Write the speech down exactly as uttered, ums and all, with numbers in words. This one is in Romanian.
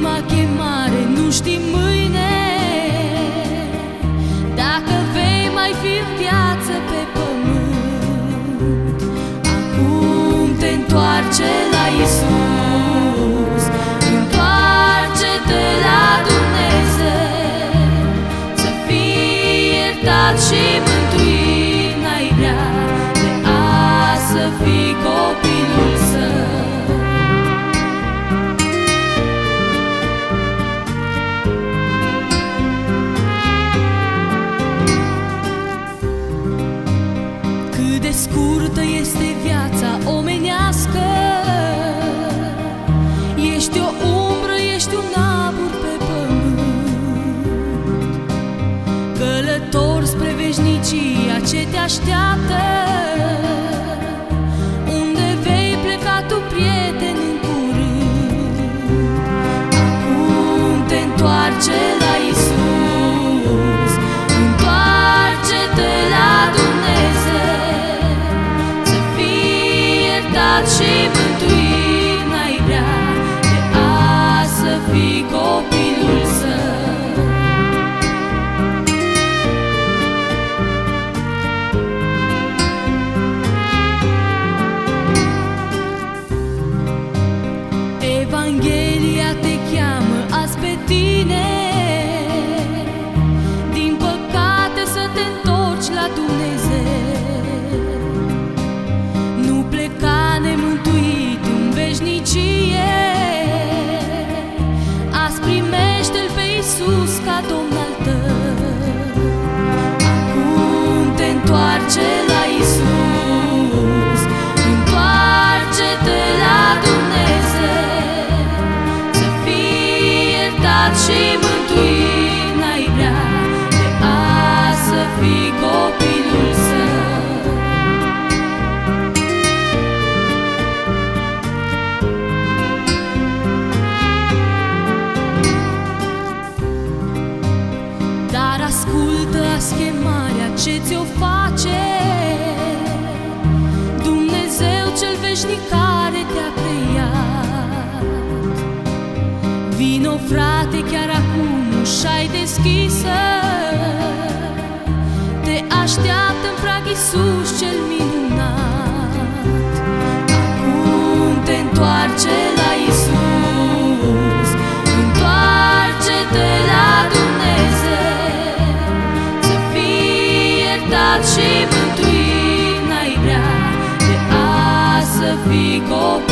ultima chemare, nu știi mâine dacă vei mai fi în viață pe pământ. Acum te întoarce la Iisus, întoarce-te la Dumnezeu, să fii iertat și mântuit. N-ai vrea de azi să fii copilul Său. Scurtă este viața omenească, ești o umbră, ești un abur pe pământ, călător spre veșnicia ce te așteaptă, unde vei pleca tu, prieten, în curând. Acum te întoarce la Iisus, întoarce-te la Dumnezeu, și mântuit. N-ai vrea de azi să fii copilul Său. Evanghelia te cheamă azi pe tine, din păcate să te întorci la Dumnezeu. Nu pleca nemântuit în veșnicie, azi primește-L pe Iisus ca Domn al tău. Acum te întoarce la Iisus, întoarce-te la Dumnezeu, să fii iertat și mântuit. N-ai vrea de azi să fii copilul Său. Ascultă azi chemarea ce ți-o face Dumnezeu cel veșnic care te-a preiat. Vino, frate, chiar acum, ușa-i deschisă, te așteaptă în prag Iisus cel minunat. Acum te întoarce la Iisus, întoarce-te la Dumnezeu, și mântuit. N-ai vrea de azi să fii copil